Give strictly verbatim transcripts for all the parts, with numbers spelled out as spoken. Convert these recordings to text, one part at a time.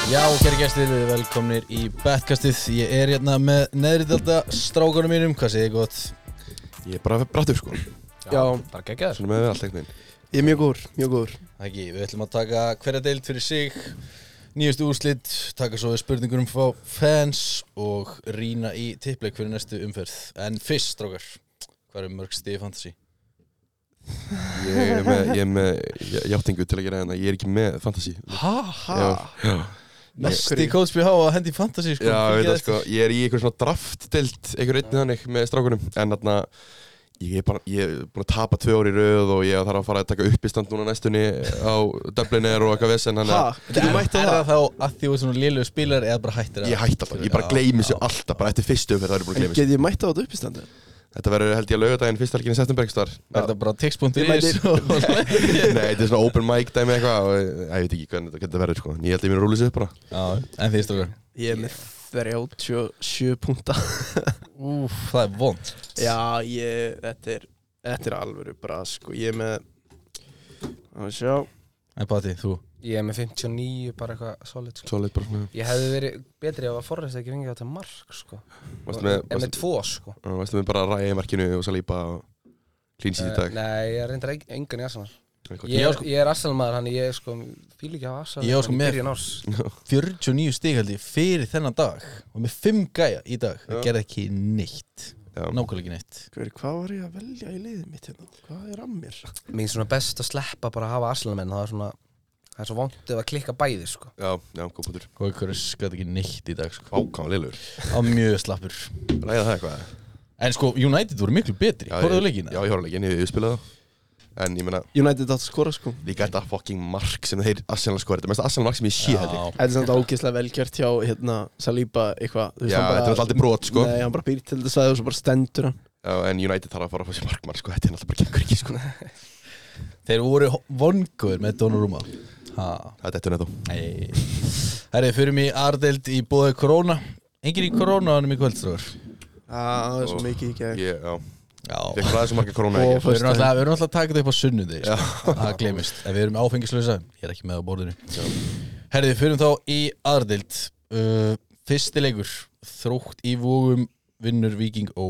Já, kæri gestir, við erum velkomnir í Bettkastið. Ég er hérna með neðri delta strákunum mínum. Hvað segir þið gott? Ég er bara brattur sko. Já, bara geggjaður. Svona með við allt einhvern veginn. Ég er mjög góður, mjög góður. Ekki, við ætlum að taka hverja deild fyrir sig, nýjustu úrslit, taka svo við spurningur um frá fans og rýna í tippleik fyrir næstu umferð. En fyrst, strákar, hvað eru mörg stig í fantasy? Ég er með, ég er með játtingu til að gera hérna. Ég er ekki með fantasy. Ha? Ha? Já, já. Mesti Coach B H að hendi í fantasy, sko. Já, ég veit það sko. Ég er í einhver svona draft-deild, einhver einnig þannig með strákunum. En þarna, ég er bara, ég er búin að tapa tvö ár í röð og ég þarf að fara að taka uppistand núna næstunni á Dubliner og eitthvað vesen. Ha? Getur Er, mætt á er það? það þá að því þú er svona lélegu spilar eða bara hættir að... Ég hætti alltaf, ég bara gleymi þessu alltaf, bara eftir fyrstu umferð þá er ég búin að gleyma þessu. Get ég mætt á þetta uppistandi? Þetta verður held ég að laugardaginn fyrsta helgin í september ekki star. Er það bara tix.is Ég og... Nei, þetta er svona open mic dæmi eitthvað og ég veit ekki hvernig þetta verður sko. Ég held að ég mér að rúla þessu upp bara. Já, en því strókar? Ég er með þrjátíu og sjö púnta. Úf, það er vond. Já, ég, þetta er, þetta er alvöru bara, sko. Ég er með, að sjá. En Patti, þú? Ég er með fimmtíu og níu, bara eitthvað solid sko. Solid bara svona. Ég hefði verið betri ef að Forrest ekki fengið á þetta mark sko. Varstu með, En með tvo sko. varstu, varstu með bara Ræja í markinu og Saliba og clean sheet í dag? Uh, Nei, ég reyndar eng- engan í Arsenal. Eitthvað. Ég, Ég á er- sko- ég er Arsenal maður, þannig ég sko, fíl ekki á Arsenal. Ég á sko í með- byrjun árs. fjörutíu og níu stig held ég fyrir þennan dag og með fimm gæja í dag. Það Já. gerði ekki neitt. Já. Nákvæmlega ekki neitt. Hver, hvað var ég að velja í liðið mitt hérna? Hvað er að mér? Mér finnst svona best að sleppa bara að hafa Arsenal menn, það er svona, það er svo vont ef að klikka bæði sko. Já, já, góð punktur. Og ykkur skæði ekki neitt í dag sko. Vákáð liðlegur. Á mjög slappur. Ræða það eitthvað? En sko, United voru miklu betri. Hóruðu leikina? Já, ég horfði leikinn, ég spilaði það. En ég meina, United átt að skora, sko. líka þetta fucking mark sem þeir Arsenal skora. Þetta er mest Arsenal mark sem ég sé held ég. Þetta er samt ógeðslega velgjört hjá, hérna, Saliba, eitthvað. Þú veist, Já, hann bara- þetta er alltaf aldrei brot, sko. Nei, hann bara býr til þess að og svo bara stendur hann. Já, en United þarf að fara að fá sér markmann, sko. Þetta er alltaf bara gengur ekki, sko. Þeir voru vongur með Donnarumma. Ha. Það er þetta netto. Nei. Herri, fyrir mig í Ardeld í bóði Korona. Engin í Korona hann um í kvöldstráður. Það er svo mikið ekki að... Ég, já. Já. Ég fekk ræða svo marga korona Og- ekki. Við erum alltaf, við erum alltaf að taka þetta upp á sunnundi Já. sko. Það gleymist. Ef við erum áfengislausa, ég er ekki með á borðinu. Herði, fyrir þá í aðradeild. uh, Fyrsti leikur, Þrótt í Vogum vinnur Víking Ó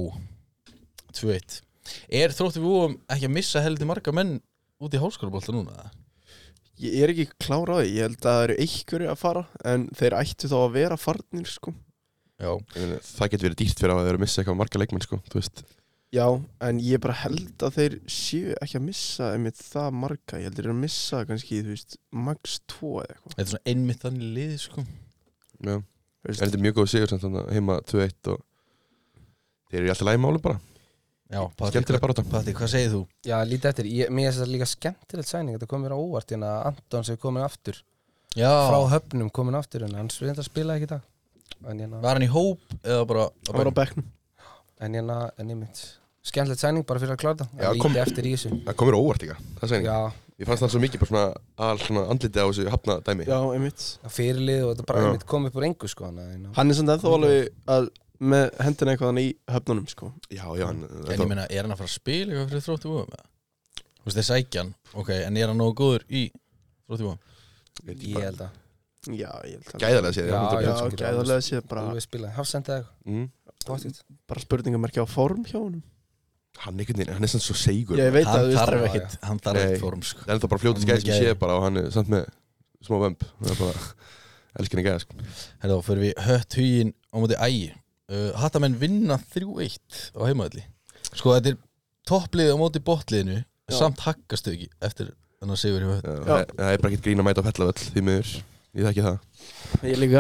tvö eitt. Er Þrótt í Vogum ekki að missa heldur marga menn út í háskólabolta núna? Ég er ekki klár á því, ég held að það eru einhverju að fara en þeir ættu þá að vera farnir, sko. Já. Ég meina, það getur verið dýrt fyrir að þeir eru að missa eitthvað marga leikmenn, sko. Þú veist. Já, en ég bara held að þeir séu ekki að missa einmitt það marga. Ég held að þeir eru að missa kannski, þú veist, max tvo eða eitthvað. Þetta er svona einmitt þannig liði sko. Já. Þú veist, En þetta er mjög góð sigur samt þannig að heima tvö eitt og þeir eru alltaf lægi málu bara. Já, Patti, Skemmtileg barátta. Patti, hvað segir þú? Já, lítið eftir, ég, mér finnst þetta líka skemmtilegt sæning, þetta kom mér á óvart hérna að Anton sem komin aftur, Já. frá höfnum komin aftur, en hann reyndar spilaði ekki í dag. En hérna, Var hann í hóp eða bara... það var á bekknum. en hérna, en ég mynd, skemmtilegt sæning bara fyrir að klára það, Já, en kom- lítið eftir í þessu. Það komur óvart líka. Það segir Já, Ég fannst það svo mikið bara svona all svona andliti á þessu hafna dæmi. Já, einmitt. fyrirlið og þetta bara Já. einmitt kom upp úr engu sko. Þannig, Hann er samt ennþá alveg að með hendina eitthvað hann í höfnunum, sko. Já, já. Hann, En ég meina, er hann að fara að spila eitthvað fyrir Þrótt í Vogum? Þú veist, þeir sækja hann, ok, en er hann nógu góður í Þrótt í Vogum? ég held að Já, ég held að... Gæðarlega séð. Já, Já, Já, sem getur gæðarlega sé bara, alveg spilaði, hafsendið eitthvað, mm. pottitt. bara spurningamerki á form hjá honum. Hann, einhvern, hann er svona svo segur. Ég veit að Hann þú veist þarf það. ekkit, hann þarf Nei. ekkit form sko. Það er ennþá bara fljótið Hann er skæð sem ég gæði. sé bara og hann er samt með smá vömb. Það er bara elskinni gæða, sko. Herra þá, fyrir við hött huginn á móti ægi. uh, Hattamenn vinna þrjú eitt á heimaðalli. Sko, þetta er toppliðið á móti botliðinu, Já. samt hakkastu ekki eftir þannig að sigur hjá hött. Já, Það það er bara ekkert grín að mæta á fellavöll því miður. Ég þekki það. Ég líka.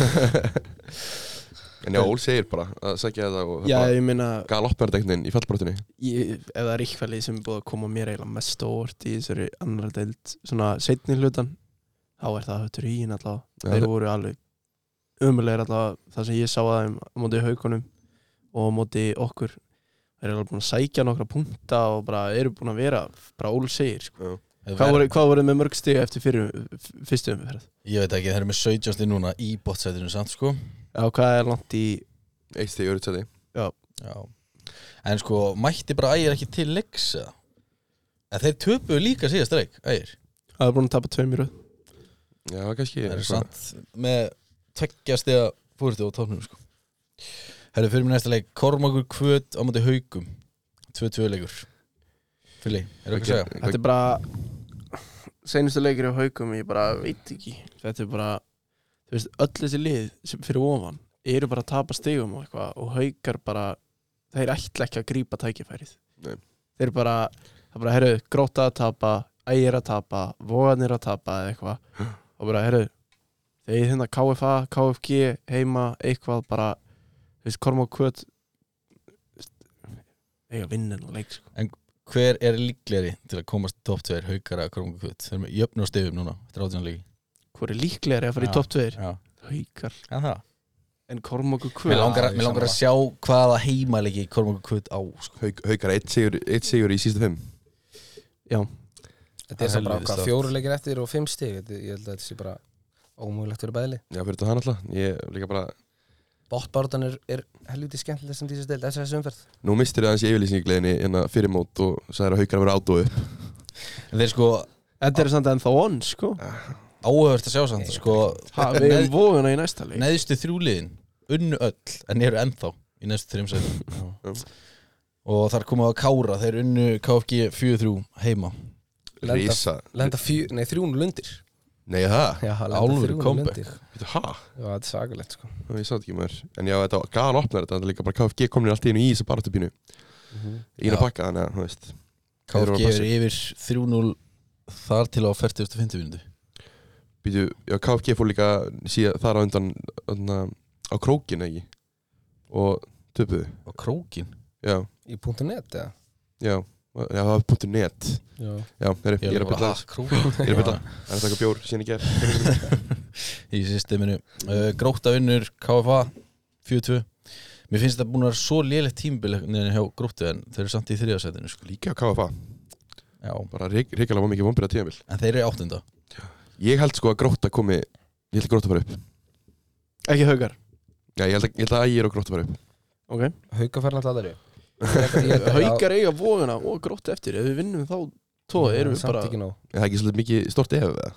En já, Ól segir bara að sækja þetta og Já, það bara ég meina, galoppardegninn í fallbrotinni. ég, ef það er eitthvað lið sem er búið að koma mér eiginlega mest á óvart í þessari annar deild, svona seinni hlutan, þá er það höttur hýin allavega. Já, Þeir það- voru alveg umulegir allavega, það sem ég sá að þeim á móti haukunum og á móti okkur. Þeir eru alveg búin að sækja nokkra punkta og bara eru búin að vera bara Ól segir, sko. Hvað voru, hvað voru með mörg stig eftir fyrir, fyrstu umferð? Ég veit ekki, þeir eru með sautján stig núna í bottsætinu samt sko. Já, hvað er langt í... Eitt stig örugt sæti. Já. En sko, mætti bara ægir ekki til leiks eða? En þeir töpuðu líka síðast leik, ægir. Það er búin að tapa tveim í röð. Já, kannski Það er samt með tveggja stiga fórstu á topnum sko. Herru, fyrir mér næsta leik Kormákur Hvöt á móti Haugum tvö tvö leikur Fili, er það ekki að segja? Þetta er bara seinustu leikir á Haugum, ég bara veit ekki. Þetta er bara, þú veist, öll þessi lið sem fyrir ofan eru bara að tapa stigum og eitthvað og Haugar bara, þeir ætla ekki að grípa tækifærið. Nei. Þeir bara, það bara, herru, Grótta að tapa, Ægir að tapa, Vogarnir að tapa eða eitthvað og bara, herru, þeir hérna K F A, K F G, heima, eitthvað bara, þú veist, Kormákur Hvöt eiga vinna nú leik sko. En hver er líklegri til að komast í topp tvö Haugar að Kormákur Hvöt? Þeir eru með jöfn og stigum núna eftir átján leiki. Hvor er líklegri að fara í Já, topp tvö? Já, Haugar en það en Kormákur Mér Hvöt. langar, Já, ég mér langar að sammála. sjá hvaða heimaleiki Kormákur Hvöt á sko. Hauk, Haukar eitt sigur, eitt sigur í sístu fimm. Já, Þetta er sem bara Helvítis hvað, stórt. fjóru leikir eftir og fimm stig Þetta- Ég held að þetta sé bara ómögulegt fyrir bæðli Já, fyrir þetta hann alltaf. Ég líka bara, Botbaratan er, er helviti skemmtileg sem þessi deild Þessi umferð nú mistir það hans í yfirlýsinglegðinni hérna fyrir mót og sagði að Haukar að vera át og upp. En þeir sko þetta er samt ennþá on sko. áhugavert að sjá samt sko, Ha, við neð, erum vóguna í næsta leik. neðstu þrjúliðin unnu öll en eru ennþá í næstu þrjum sætum og þar komið að Kára þeir unnu K F G fjögur þrjú heima Lenda- Rísa. Lenda fjö, nei þrjúnu lundir Nei, það. Já, lenda Alvöru þrjú núll comeback. undir. Þetta, ha? Já, þetta er sagalegt sko Ná, ég sá þetta ekki maður. En já, þetta var gana opnar þetta. Þetta er líka bara K F G komin allt í einu í þessu baráttupínu. Í einu Já. pakka, þannig að, þú veist. K Þeir F eru G að er passa. yfir þrjú núll þar til á fertugustu og fimmtu mínútu Býtu, já, K F G fór líka síðan þar á undan, undan á krókin, ekki? Og töpuðu. og Krókin Já, Í punktu net, eða? já. Já, það var punktur net. Já Já, heru, ég er að byrja það. Krókin Ég er að byrja það. Það er að taka bjór síðan í gerð. í systeminu uh, Grótta vinnur K F A fjögur tvö Mér finnst þetta búin að vera svo lélegt tímabil hjá Gróttu en þeir eru samt í þriðasætinu sko. Líka á K F A. Já, Bara reikalega var mikið vonbyrða tímabil. en þeir eru áttunda Ég held sko að Grótta komi, ég held að Grótta fara upp. Ekki Haugar. Já, ég held að, ég held að Ægir og Grótta fara upp. Ok. Hauka fær náttúrulega aðri Haugar eiga vóguna og Gróttu eftir. Ef við vinnum þá tvo erum við bara. Samt ekki nóg Er það ekki svolítið mikið stort ef eða?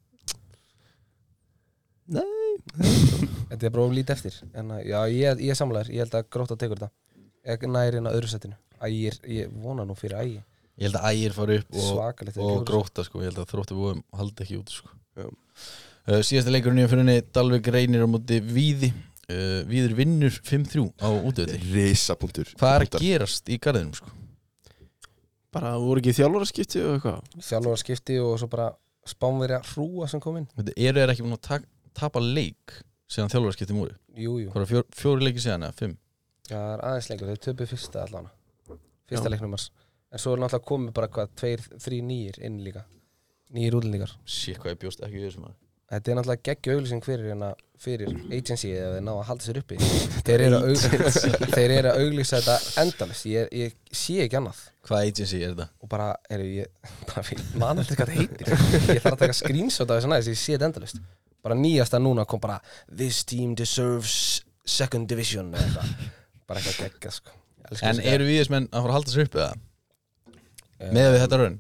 Þetta er bara of lítið eftir En að- já, ég, ég er samlæður Ég held að Grótta tekur þetta Ég næri inn á öðru setinu Ægir, ég vona nú fyrir Ægi Ég held að Ægir fari upp og, Svakalegt þeir og klára sig. Grótta sko. Ég held að Þróttu búum haldi ekki út sko. Já. uh, Síðasta leikurinn í umfyrinni Dalvik reynir á móti Víði uh, Víður vinnur fimm þrjú á útöðli Risa punktur. Hvað er að gerast í garðinum sko? Bara voru ekki þjálfaraskipti og eitthvað. Þjálfara skipti og svo bara Spánverja hrúa sem kom inn Þetta eru þeir ekki búin að tak, tapa leik síðan þjálfarskipti múri Jú, jú Hvað er fjór, fjóri leiki síðan eða fimm? Já, það er aðeins lengur, þeir töpuð fyrsta allan Fyrsta Já. leiknum mars En svo er náttúrulega komið bara hvað, tveir, þrý nýjir inn líka Nýjir útlendingar Sér hvað ég bjóst ekki við þessum að Þetta er náttúrulega geggju auglýsing fyrir hérna fyrir agency ef þeir ná að halda sér uppi Þeir eru að auglýsa, þeir eru að auglýsa þetta endalist ég, ég sé ekki annað Hvað agency er þetta? og bara, er ég bara, man alltaf hvað þetta heitir Ég þarf að taka screenshot af þessu næst ég sé þetta endalist Bara nýjasta núna kom bara This team deserves second division eða eitthvað Bara eitthvað geggjað sko Ég elska En þessi eru við þess menn að fara að halda sér uppi það? gæjar. Með við þetta raun?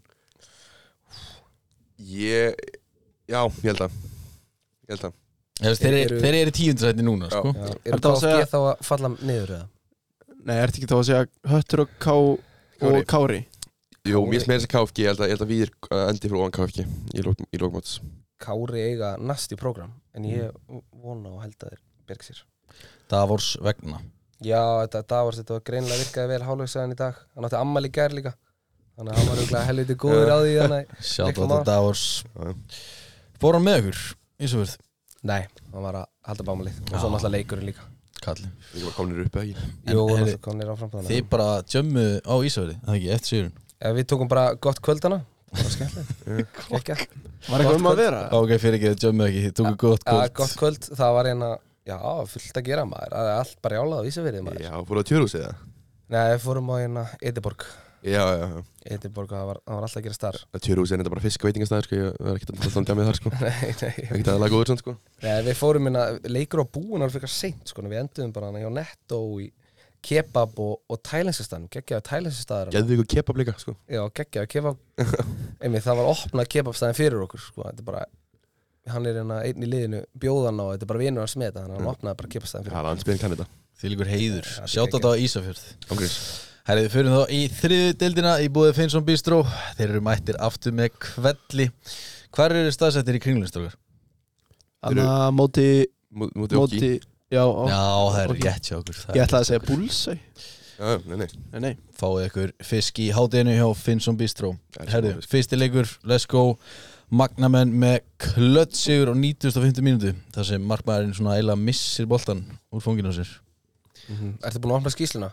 Ég, já, ég held að. Ég held að. Þeir, þeir, eru- þeir eru í tíundasæti núna Já. sko. Já, Ertu Eru að K F G segja- þá að falla niður eða? Nei, ertu ekki þá að segja Höttur og Ká og Kári? Jú, mér finnst meira þess að K F G, ég held að, ég held að Víðir uh, endi fyrir ofan K F G í, lok, í lókmóts. Kári eiga næst í prógram En ég vona og held að þeir berg sér Davors vegna Já, þetta, þetta, var, þetta var greinilega virkaði vel hálfleiksæðan í dag Hann átti ammæli í gær líka Þannig að hann var örugglega helviti góður á því þannig Sjátt á Leiknum þetta á. Davors Já. Fór hann með ykkur? Ísverð Nei, hann var að halda bámalið Og Já. svo náttúrulega leikurinn líka Kallin Við erum að komnir upp eða ekki. En Jú, heyrðu, náttúrulega hann er áfram þannig Þið bara jömmu á Ísverði Það ekki, eftir sigurinn ja, Við tókum bara gott kvöldana Það var skemmtilegt Gekka Var eitthvað um að vera? Ok, fyrir ekki, það jömmu ekki Þið tóku gott Ja, kvöld gott kvöld, það var hérna Já, fullt að gera maður Það er allt bara jálað á Ísafirði maður Já, fóru á tjörhúsið eða? Nei, við fórum á hérna Ediborg Já, já, já. Ediborg, það var, það var alltaf að gera starf Tjörhúsið er þetta bara fiskveitingastæður, sko. Ég var ekkert að standa með þar, sko. Nei, nei Ekkert að laga góður sann, sko. Nei, við fórum hérna, leikur á búin alveg fyrir seint sko, við enduðum bara hana hjá Netto í kebab og, og tælensistaðum, geggjaðu tælensistaðar Gæðu ykkur kebab líka, sko. Já, geggjaðu kebab Einmitt, það var opnað kebabstaðin fyrir okkur sko, þetta er bara hann er hérna einn í liðinu bjóðan og þetta er bara vinur hans með þetta þannig að hann opnaði bara kipastæðin Já, fyrir landsbyðin kann þetta Því líkur heiður, Já, sjátt þetta á Ísafjörð Ángriðs Herriði, fyrir þá í þriðu deildina í búið Finnsson Bistró Þeir eru mættir aftur með kvelli Hvar eru staðsettir í kringlunstrókar? Þannig að móti Móti okki Móti Já, á, Já, það er ok. rétt hjá okkur Það Ég er ætlaði að rétt hjá segja okkur. búlsæ Já, nei, nei Nei, nei Fáið ykkur fisk í hádeginu hjá Finnsson Bistró Það er Herriði, svo fisk. fyrsti leikur, let's go Magnamenn með klötsigur á nítugasta og fimmtu mínútu þar sem markmaðurinn svona eiginlega missir boltan úr fónginu á sér mm -hmm. Ertu búin að opna skýsluna?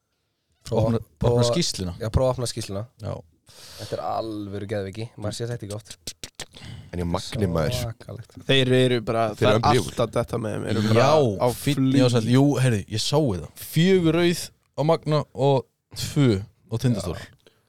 Opna, opna skýsluna Já, prófa að opna skýsluna Já. Þetta er alvöru geðviki, maður sé þetta ekki oft En ég magni maður Svakalegt. Þeir eru bara, Þeir það eru er unbelievable. alltaf þetta með þeim Eru bara Já, á fínn flý já, sæll. Jú, herri, ég sá það Fjögur rauð á Magna og tvö á Tindastól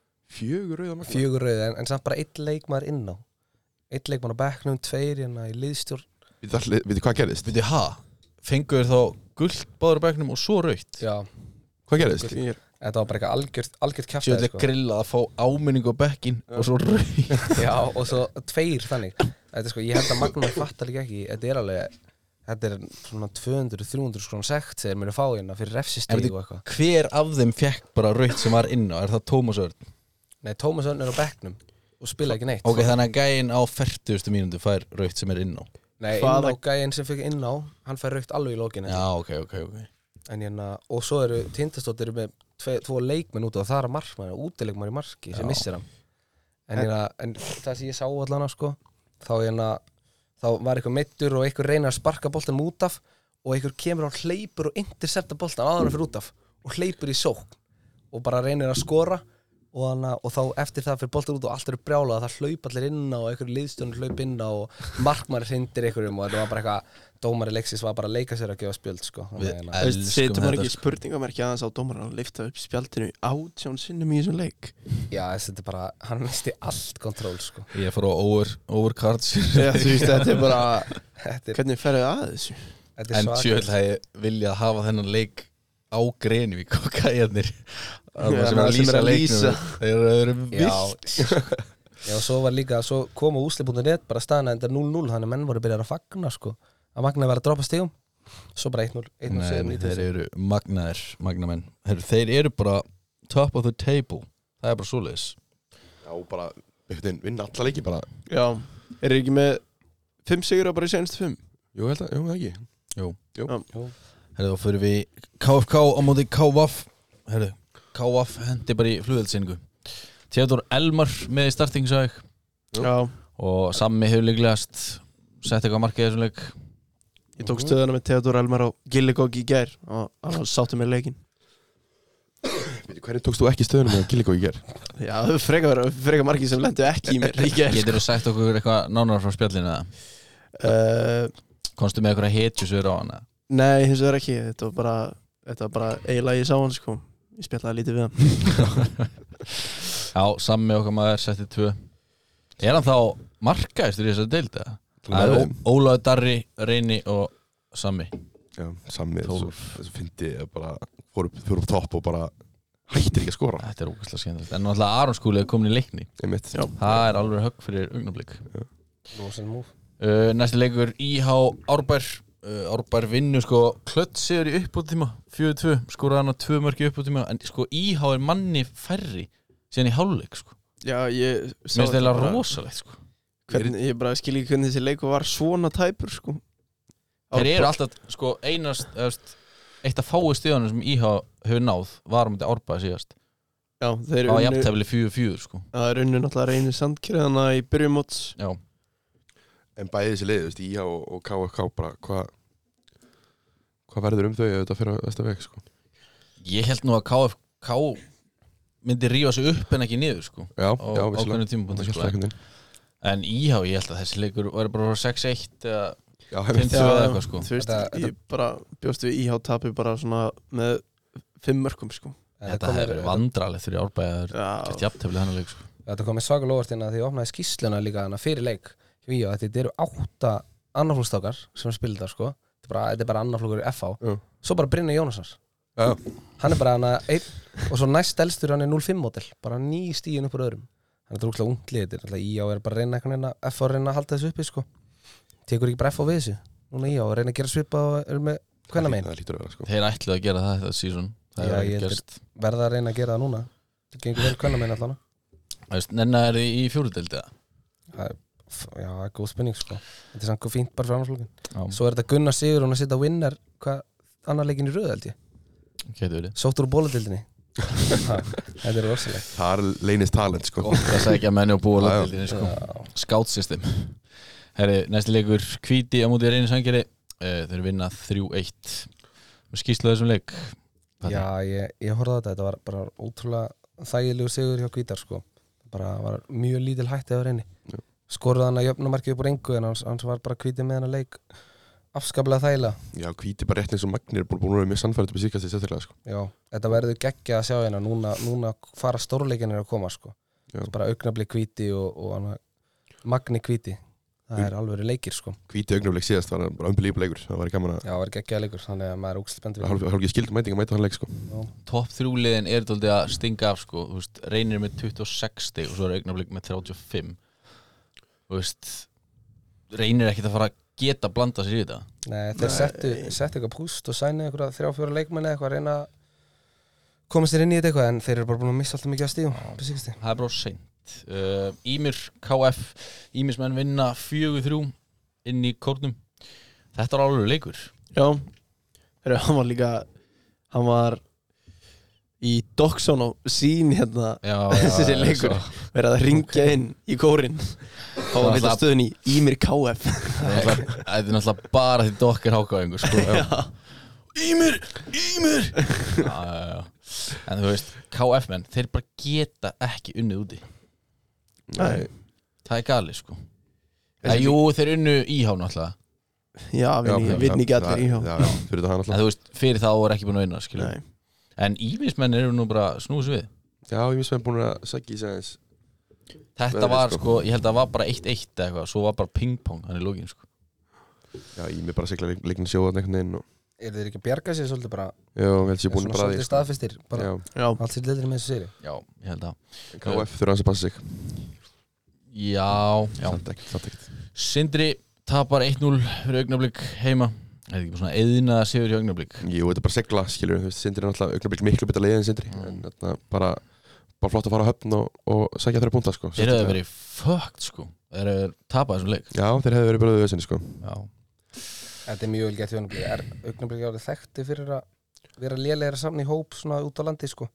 Fjögur rauða magna Fjögur rauð en, en samt bara einn leikmaður inn á Einn leikmaður á bekknum, tveir hérna í liðstjórn Vitið hvað gerðist? Veitu, ha? Fengu þér þá gult báður á bekknum og svo rauð Já, Hvað gerðist? Ég er- þetta var bara eitthvað algjört, algjört Sjöfnlega kjaftaði sko. grillað að fá áminningu á bekkin og svo rauð Já, og svo tveir þannig Þetta er sko, ég held að Magnúm fattar líka ekki Þetta er alveg, þetta er svona tvö hundruð til þrjú hundruð skrónu sekt þegar mér er fá hérna fyrir En refsistíg veitu, og eitthvað Hver af þeim fekk bara rauð sem var inn á? Er það Tómas Örn? Nei, Tómas Örn er á bekknum og spila ekki neitt Ok, þannig að gæinn á fertugustu mínútu fær rauð sem er inn á Nei, Hvaða- inn á gæinn sem fikk inn á Hann fær raukt alveg í lókinu Já, ok, ok, ok En hérna, og svo eru Tindastóttir með tve, tvo leikmenn út og það er markmann, útileikmann í marki sem Já. missir hann en, hérna, en það sem ég sá allan á sko þá, hérna, þá var eitthvað meiddur og eitthvað reynir að sparka boltanum út af og eitthvað kemur á hleypur og intercepta boltan áður en fyrir út af og hleypur í sókn og bara reynir að skora og, hana, og þá eftir það fyrir boltan út og allt eru brjálað það hlaup allir inn á og eitthvað liðstjónur hlaup inn á og markmann hrindir einhverjum og þetta var bara eitthvað dómari leiksins var bara að leika sér að gefa spjöld sko. Við Þannig að- Þú veist, elskum setur maður þetta ekki sko. spurningamerki aðeins á dómaran að lifta upp spjaldinu átján sinnum í þessum leik Já, þessi, þetta er bara, hann misti allt kontról sko. Ég fór á over, overcards Já, þú veist, þetta er bara Þetta er, Hvernig ferðu að þessu? þetta er En svakalegt. sjöld hef ég viljað hafa þennan leik á Grenivík og gæjarnir Já, Það sem er það að sem er lýsa að leiknum lýsa. Þeir eru Já, vilt já, og svo var líka, svo kom á úsli punktur net bara staðan enda núll núll, þannig að menn voru byrjað að fagna sko, að Magna var að droppa stigum svo bara eitt núll, eitt núll Nei, nei, þeir eru magnaðir, magnamenn Þeir, þeir eru bara top of the table Það er bara svoleiðis Já, bara einhvern veginn vinna alla leiki bara Já, eru ekki með fimm sigur bara í senstu fimm? Jú, held að, jú, það ekki Jú, Jú. Jú. herðu þá fyrir við K F K á móti K V F Herðu, K V F hendi bara í flugveldsingu Theodor Elmar með í startingsæk Jú. Já, og Sammi hefur líklegast sett eitthvað markið í þessum leik ég tók stöðuna með Theodor Elmar á Gilligog í gær og hann sáttu með leikin Veitu, hvernig tókst þú ekki stöðunum með Gilligó í ger? Já, það frekar, frekar margir sem lendu ekki í mér í gær Getur þú sagt okkur eitthvað nánar frá spjallinu eða? uh, Konstu með eitthvað hetjusur á hana? Nei, hins vegar ekki Þetta var bara, þetta var bara eiginlega ég sá hann sko Ég spjallaði lítið við hann Já, Sammi okkar maður setti tvö Er hann þá markaðistur í þessari deildi? Það er Ó- Ólafur Darri, Reyni og Sammi Já, Sammi Tólf. Þessu fyndi ég bara fór upp, fór upp topp og bara hættir ekki að skora Þetta er ógæslega skemmtilegt En náttúrulega Aron Skúli er komin í leikni Einmitt Já. Það er alveg högg fyrir augnablik Rosen move. uh, Næsti leikur I H Árbær uh, Árbær vinnur sko klött sigur í uppbóttíma fjögur tvö, skoraði hann á tvö mörk í uppbóttíma En sko I H er manni færri síðan í hálfleik sko Já, ég Mér finnst það eiginlega rosalegt sko hvernig, Ég bara skil ekki hvernig þessi leikur var svona tæpur sko Þeir eru alltaf sko einast eðast, eitt af fáu stíðanum sem I H hefur náð var á myndi Árbæði síðast Já, þeir Það var unnu jafntefli fjögur fjögur sko Það er unnu náttúrulega reynir sandkriðana í byrjumóts Já, En bæði þessi leið, þú veist, I H og, og K F K bara hvað Hvað verður um þau ef þetta fyrir að vesta veg, sko ég held nú að K F K myndi rífa sig upp en ekki niður sko Já, á já, ákveðnum tímapunkti sko. En I H, ég held að þessi leikur væri bara sex eitt eða Já, fimm einmitt tvö eða eitthvað sko Þú veist, Þetta- ég bara bjóst við I H tapi bara svona með fimm mörkum sko En Þetta kom hefur mér- verið vandralegt fyrir Árbæði að Já, gert jafntefli hennar leik sko Þetta kom með svaka lóvart inn að því ég opnaði skýsluna líka hana fyrir leik hjá í og þetta eru átta annarflókstákar sem spila það sko þetta er bara, þetta er bara annarflókur í F H Já. svo bara Brynjar Jónasar Já, hann er bara hana einn og svo næst elstur hann er núll fimm módel bara ný stíðin upp úr öðrum hann er drúklega unglið þetta er alltaf í á er bara að reyna einhvern veginn að F H að reyna að halda þessu uppi sko tekur ekki bref á við þessu núna í á og reyna að gera svipa og er með hvenna megin Það lítur að vera sko Þeir ætluðu að gera það þetta season Það Já, er ég ekki heldur- gerst verða að reyna að gera það núna það gengur vel hvenna megin allan Þú veist, Nenna er þið í fjóruðdeldi eða? það er, f- já, það er góð spenning sko þetta er samt fínt bara fyrir annarslókin Já, svo er þetta Gunnar Sigur að setja winner hvað annar leikin í röð held ég getur verið sóttur úr bóladildinni þetta er rosalegt Það er leynist talent sko Gott að segja menni og búa Já, já. landildinni sko Scout system Herri, næsti leikur Hvíti á móti reyni sangeri uh, Þeir vinna þrjú eitt Með skýrslu þessum leik já, ég, ég horfði á þetta þetta var bara ótrúlega þægilegu sigur hjá Hvítar sko bara var mjög lítil hætti á reyni Já. skoruði hann að jöfnumarkið upp úr engu en hans, hans var bara Hvíti með hann að leik afskaplega þægilega Já, hvíti bara rétt eins og Magnir er búin búin að vera mjög sannfærið upp í síkast í sérstaklega sko já, þetta verður geggja að sjá hérna núna, núna fara stórleikinir að koma sko Já. Svo bara augnablik Hvíti og, og hana, Magni Hvíti það er alveg leikir sko Hvíti augnablik síðast var bara unbelievable leikur Það var gaman að já, það var geggja leikur þannig að maður er ógst spennt hálf hálf ekki skildum mæting að mæta hann leik sko Topp þrjúliðin er dálítið að stinga af sko Þú veist, Reynir með tuttugu og sex stig og svo er augnablik með þrjátíu og fimm Þú veist Reynir ekkert að fara að geta að blanda sér í þetta Nei, þeir settu, settu eitthvað púst og sænu eitthvað þrjá fjóra leikmenni eitthvað að reyna að komast þér inn í þetta eitthvað en þeir eru bara búin að missa alltaf mikið að stíðum Það er bara seint uh, Ímir K F Ímismenn vinna fjögur þrjú inn í kórnum Þetta var alveg leikur Já, Heru, hann var líka hann var í Doxon á sín hérna Já, þessi leikur verið að ringja inn í kórinn þá var við Það- stöðun í Ímir K F Það er náttúrulega- þetta er náttúrulega bara því dokkar hákáðingur sko. Ímir, Ímir já, já, já. En þú veist, K F menn þeir bara geta ekki unnið úti Nei. Það er gali sko Æ, Jú, þeir unnu íhá náttúrulega Já, vinni, vinni ekki allir í hjá Já, já, fyrir þetta hann En alltaf þú veist, fyrir þá er ekki búin að vinna skilur. Nei. En ímismenn eru nú bara snúið við Já, ég misst með búin að segja í sig aðeins Þetta Veðrið, var sko. sko, ég held að það var bara eitt eitt eða eitthvað Svo var bara ping-pong, hann er lógin sko Já, ég mig bara segla leiknin sjóðan einhvern veginn og Er þeir ekki að bjarga sér svolítið bara Já, ég held sér búin svona bara að svolítið því sko. staðfistir bara Já, Já, allt sér liðir með þessu séri Já, ég held að K F þurfa hans að passa sig Já, já Samt ekkert, samt ekkert Sindri tapar eitt núll fyrir augnablik heima Það er ekki bara svona eðina sigur hjá augnablik Jú, þetta er bara segla, skilur Þú veist, Sindri er náttúrulega augnablik miklu betur leið en Sindri Mm. En þetta bara bara flott að fara á höfn og, og sækja þeirra púnta sko Þeir hefðu verið fucked sko Þeir hefðu tapað þessum leik Já, þeir hefðu verið bara auðvitað sko Já, Þetta er mjög vel gett hjá augnablik er augnablik árið þekkti fyrir að vera lélegara saman í hóp svona út á landi sko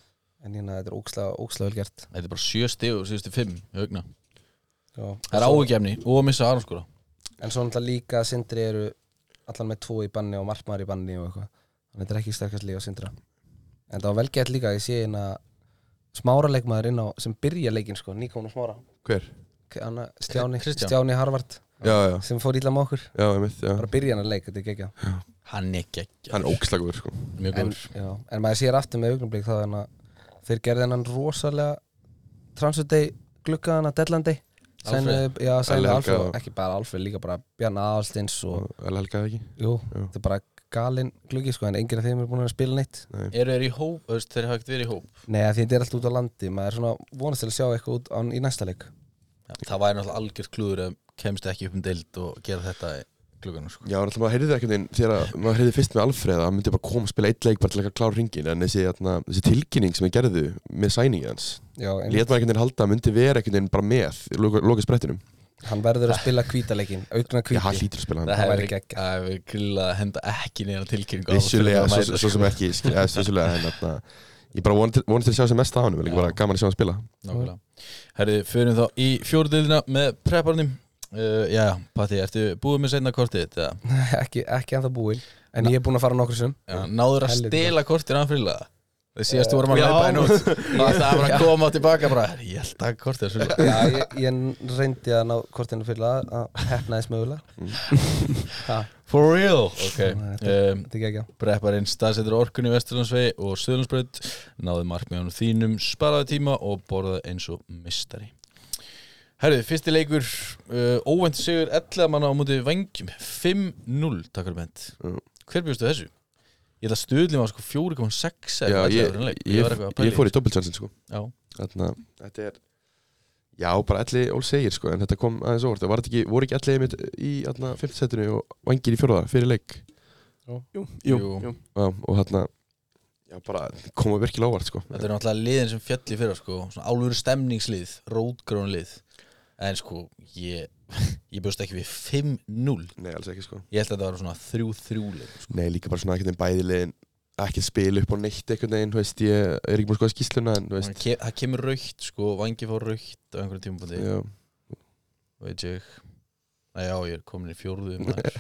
en hérna þetta er ókslega, ókslega vel gert þetta er bara sjö stig og síðustu fimm í augna Já. Það er áhugjefni og að missa Aron skora En svo náttúrulega líka að Sindri eru allan með tvo í banni og markmaður í banni og eitthvað þannig að þetta er ekki sterkast líka á Sindra en það var vel gett líka að ég sé hérna Smára leikmaður inn á sem byrja leikinn sko, nýkominn Smára Hver? Anna, Stjáni, Kristján. Stjáni Harvard Já, já, sem fór illa með okkur já, ég mitt, já bara byrja hann að leik, þetta er gekkja Hann er geggjað Hann er ógslagur sko Mjög en, góður já, en maður sér aftur með augnablik þá þannig að þeir gerði hennan rosalega transfer day gluggaðan að deadline day Alfreð. Sænu- já, Elli sænu Helga Alfreð, og- ekki bara Alfreð, líka bara Bjarni Aðalsteins og Og vel helgaði ekki jú, Já. þetta er bara galinn gluggi sko, en enginn af þeim er búin að spila neitt Eru þeir í hóp, þú veist, þeir hafa ekkert verið í hóp Nei, að því þetta er alltaf út á landi maður er svona vonast til að sjá eitthvað út á, í næsta leik Já, Það væri náttúrulega algjört klúður að kemst ekki upp um deild og gera þetta í glugganum sko. Já, náttúrulega maður heyrði það ekkert einn þegar að- maður heyrði fyrst með Alfreð að hann myndi bara koma og spila eitt leik bara til að klára hringin en þessi, atna, þessi tilkynning sem þeir gerðu með sæningi hans Já, en lét maður ekkert einn halda að myndi vera ekkert einn bara með í loka, loka sprettinum hann verður að spila hvítaleikin augna Já, hann hvíti hlýtur að spila hann Það Það hefur væri ekki geggjað. Það hefur grillað að henda ekki neina tilkynningu á Vissulega, fyrir að svo, mæta, svo sem sko. ekki skil- eða, vissulega, en atna, ég bara vonast til, vonast til að sjá sem mest á hann Já. bara gaman að sjá hann spila Nákvæmlega Herri, förum þá í fjóruðildina með prepparnum uh, Já, Patti, ertu búið með seinna kortið þitt? eða? ekki, ekki ennþá búinn en ég er búinn að fara nokkur sem Já, náður að Helviti stela kortið hann friðlega Það síðast vorum að Já. leipa henn út Það er bara að koma á tilbaka bara Ég held að kortið er svolítið Já, ég, ég reyndi að ná kortinu fyrir að, að hefnaðis mögulega ha, For real Ok Þetta- um, þetta er ekki ekki Prepparinn staðsetur orkunni Vesturlandsvegi og Suðurlandsbraut Náði markmiðanum þínum Sparaði tíma og borðaði eins og mistari Herðu, fyrsti leikur uh, Óvænt sigur ellefu manna á móti Vængjum fimm núll, takk fyrir bent Já. Hver bjóstu þessu? Ég held að stuðlum var sko fjögur komma sex Já, ég, ég, var eitthvað að ég, pæla ég fór í doppeltjansin sko Já, Þarna, þetta er Já, bara Elli Ól segir sko, en þetta kom aðeins óvart. Var þetta ekki, voru ekki Elli mitt í fimmta setinu og Vangir í fjórða fyrir leik? Jú, jú, Jú. jú. Já, og þarna, já, bara koma virkilega óvart sko. Þetta er náttúrulega liðin sem fjöll í fyrra sko, svona álfur stemningslið, rótgrónu lið. En sko, ég, ég bjóst ekki við fimm núll. Nei, alls ekki sko. Ég held að þetta var svona þrjú þrjú lið sko. Nei, líka bara svona ekkert einn bæðilegin, ekki spila upp á neitt einhvern veginn, þú veist, ég er ekki búin að skoða skýrsluna, en þú veist. Ke það kemur raukt sko, Vangi fór raukt á einhverjum tímapunkti. Já. Veit ég. Næ, já, ég er komin í fjórðu maður.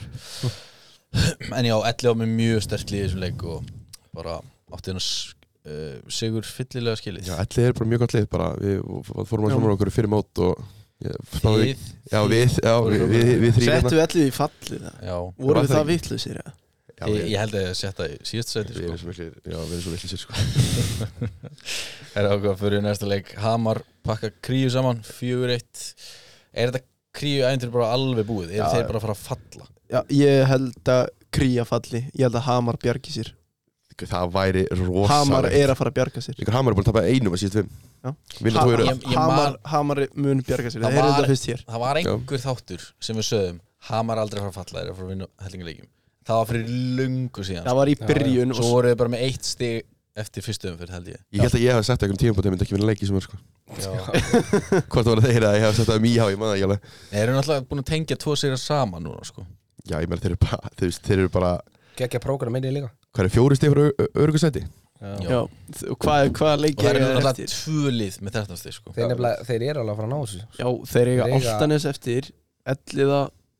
En já, Elli á með mjög sterkt lið í þessum leik og bara átti hennar uh, sigur fyllilega skilið. Já, Elli er bara mjög gott lið, bara, við fórum að svona okkur fyrir mót og ég, spáði, Þið. já, við, já, við, við, við þrír Settu Ellið í fallið það? Já. Voru Var það það ekki? vitlausir, eða? Já, Ég, við, ég held að ég setja í síðast sæti við sko. erum svo miklir, já, við erum svo litlir sér sko. Er ákvað fyrir næsta leik. Hamar pakka Kríu saman, fjögur eitt. Er þetta Kríu æventur bara alveg búið? Er Já, þeir já. bara að fara að falla? Já, ég held að Kría falli. Ég held að Hamar bjargi sér. Það væri rosalegt. Hamar er að fara að bjarga sér. Líka Hamar er búin að tapa einum að síðast fimm. Já. Vinna tvo í röð. Ég- ég Hamar, man- Hamar mun bjarga sér. Það Það er var- þetta fyrst hér. Það var einhver þáttur sem við sögðum Hamar aldrei að fara að falla, þeir eru að fara að vinna hellingarleikjum. Það var fyrir löngu síðan. Það var í Já, byrjun Svo og voru þið bara með eitt stig eftir fyrstu umferð held ég. Ég held að ég hef sagt einhvern tíma búin að myndi ekki vinna leik í sumar sko. Já. Hvort var það þeir að ég hef sagt það um íhá, ég maður ekki alveg. Þeir eru náttúrulega búin að tengja tvo sigra saman núna sko. Já, ég meðal þeir eru bara, þú veist, þeir eru bara, Gekkja prógram inn í líka. hvað er fjóri stig fyrir örugusæti? Já. Já, og hvað, hvað Og leikir það eru er náttúrulega eftir? tvö lið með þrettán stig sko. Þeir, nefnilega, þeir eru alveg að fara að ná þessu. Já, þeir eiga Þeir eiga- Álftanes eftir, Elliða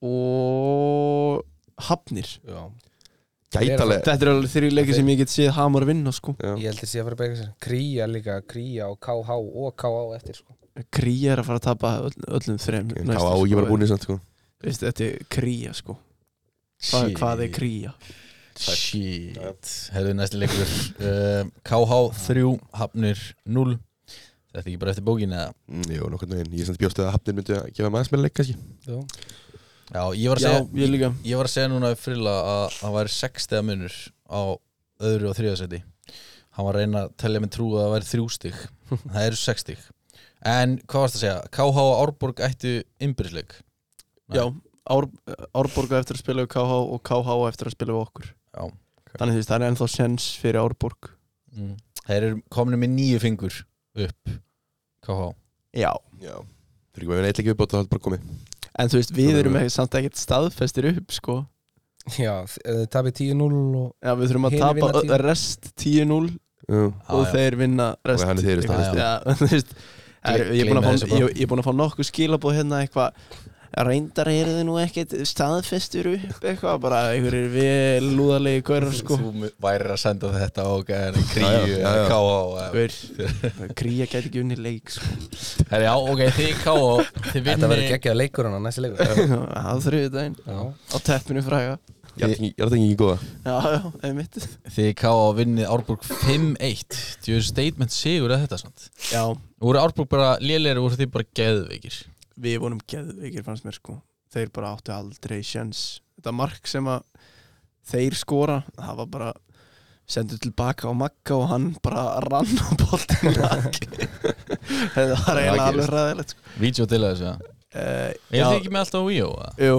og Hafnir. Já. Gætaleg. Þetta er alveg þrjú leikir Þeir- sem ég get séð Hamar vinna sko. Já. Ég held að sé að fara að berga sér. Kría líka, Kría og K H og K H eftir sko. Kría er að fara að tapa öll, öllum þrem En það var ekki bara búin í samt sko. Veist, þetta er Kría sko. Hvað, hvað er Kría? Shit. Herðu næsti leikur uh, K H þrjú, Hafnir núll. Þetta er ekki bara eftir bókin eða? Mm, jú, nokkurn veginn. Ég er samt bjóst að Hafnir myndi að gefa maður smel leik kannski. Já. Já, ég var að Já, segja ég líka. Ég var að segja núna við Frilla að það væri sex stiga munur á öðru og þriðja seti. Hann var að reyna að telja mig trú að það væri þrjú stig. Það eru sex stig. En hvað varst að segja? K H og Árborg ættu innbyrðisleik. Já, Ár, Árborg á eftir að spila við K H og K H á eftir að spila við okkur. Já. Þannig þú veist, það er ennþá sens fyrir Árborg. Mm. Þeir eru komin með nýju fingur upp K H. Já. Já. Þeir eru ekki með neitt leik viðbót og það er bara komið. En þú veist, við erum ekki, samt ekkert staðfestir upp sko. Já, þið tapir tíu núll og Já, við þurfum að Hinir tapa vinna tíu. ö- rest tíu núll Já. og já. þeir vinna rest. Og hann er þeir í staðfestu. Já, þú veist, er, ég er búin að Gleyma fá, þessu bara. ég, ég er búin að fá nokkuð skilabóð hérna eitthvað. Reyndar eru þið nú ekkert staðfestur upp eitthvað, bara einhverjir vel lúðalegi hverjar sko. Þú værir að senda þetta á gæðan Já, Kríu já, já, eða já. K H. Hver, Kría gæti ekki unni leik sko. Herri, já, ok, þið K H, þið þetta verður vinni geggjað leikurinn á næsta leikur. Það er þriðið daginn Já. á teppinu fræga. Ég er þetta ekki- ég er þetta ekki góða. Já, já, einmitt. Þið K H vinnið Árborg fimm eitt. Þú er statement sigur eða þetta sant? Já, Voru Árborg bara lélegir og voru þið bara geðveikir? við vorum geðveikir fannst mér sko. Þeir bara áttu aldrei sjens. Þetta mark sem að þeir skora, það var bara sendur tilbaka á Magga og hann bara rann á boltinu laki. Það var eiginlega gerist. alveg ræðilegt sko. Vídeó til þessu, ja. uh, Er þið ekki með alltaf á Víó? Jú,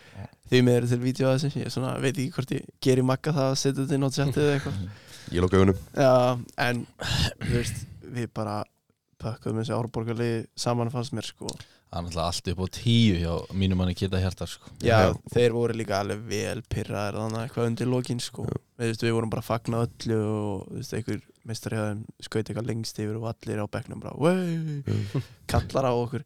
því með eru til vídeo að þessu. Ég svona, veit ekki hvort ég gerir Magga það að setja þetta inn á chatið eða eitthvað. Ég lóka augunum. Já, en þú veist, við bara pökkuðum þessi Árborgarlið saman fannst mér sko. Það er náttúrulega allt upp á tíu hjá mínum manni Kidda Hjartar sko. Já, Já. þeir voru líka alveg vel pirraðir þannig eitthvað undir lokin sko. Við, veist, við vorum bara að fagna öllu og þú veist, einhver meistari hjá þeim skaut eitthvað lengst yfir og allir á bekknum bara wey, kallar á okkur.